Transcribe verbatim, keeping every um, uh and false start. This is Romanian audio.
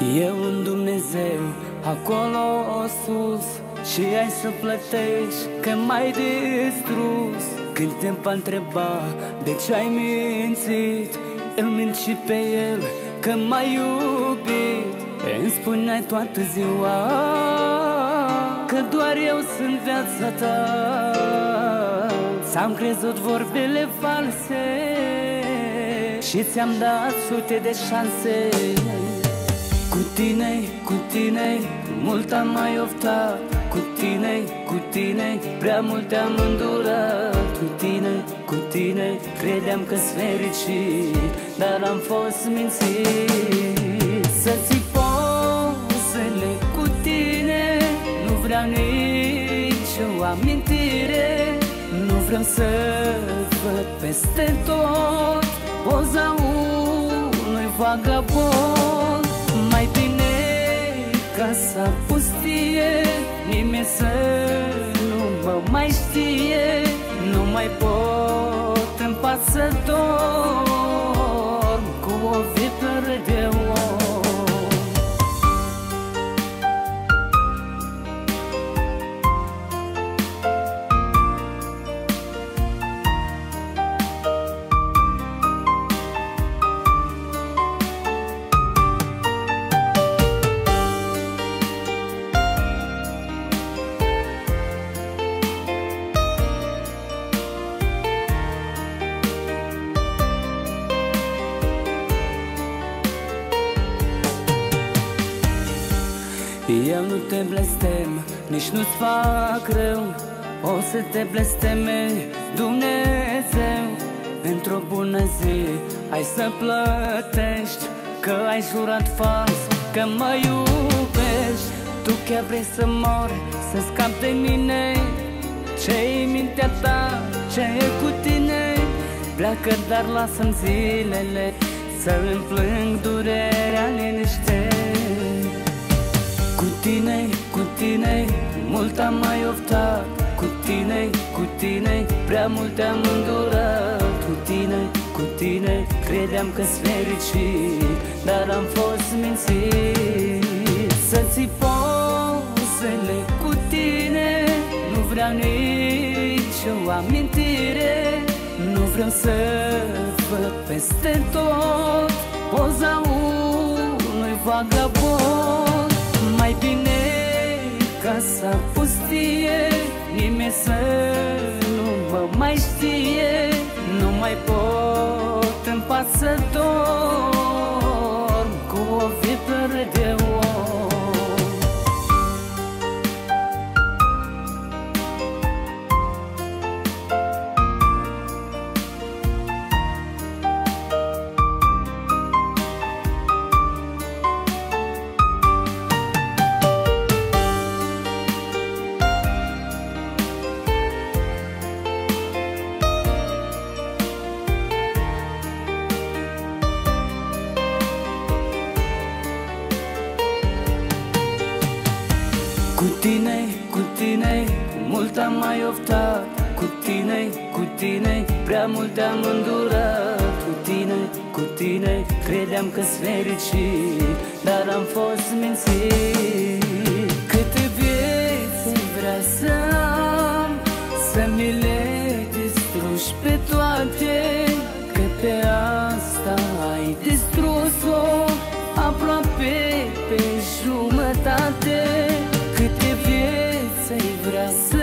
E un Dumnezeu acolo sus și ai să plătești că m-ai distrus. Când te-mi întreba de ce ai mințit, îl mint și pe el că m-ai iubit. Îmi spuneai toată ziua că doar eu sunt viața ta. Ți-am crezut vorbele false și ți-am dat sute de șanse. Cu tine, cu tine, mult am mai oftat. Cu tine, cu tine, prea mult am îndurat. Cu tine, cu tine, credeam că-s fericit, dar am fost mințit. Să ții pozele cu tine, nu vreau nici o amintire. Nu vreau să văd peste tot poza unui vagabond. Mai bine casa pustie, nimeni să nu mă mai știe. Nu mai pot în pat să dorm cu o viperă de om. Eu nu te blestem, nici nu-ți fac rău. O să te blesteme Dumnezeu. Într-o bună zi ai să plătești că ai jurat fals că mă iubești. Tu chiar vrei să mori, să scapi de mine. Ce-i mintea ta, ce e cu tine? Pleacă, dar lasă-mi zilele să-mi plâng durerea liniște. Cu tine, cu tine, mult am mai oftat. Cu tine, cu tine, prea mult am îndurat. Cu tine, cu tine, credeam că-s fericit, dar am fost mințit. Să ții pozele cu tine, nu vreau nici o amintire. Nu vreau să văd peste tot poza unui vagabond. Mai bine casa pustie, nimeni să nu mă mai știe. Nu mai pot în pat să dorm cu o viperă de om. Cu tine, cu tine, mult am mai oftat. Cu tine, cu tine, prea mult am îndurat. Cu tine, cu tine, credeam că-s fericit, dar am fost mințit. Câte vieți vrea să am, să mi le distrugi pe toate, că pe asta ai distrus-o aproape pe jumătate. Câte vieți ai vrea să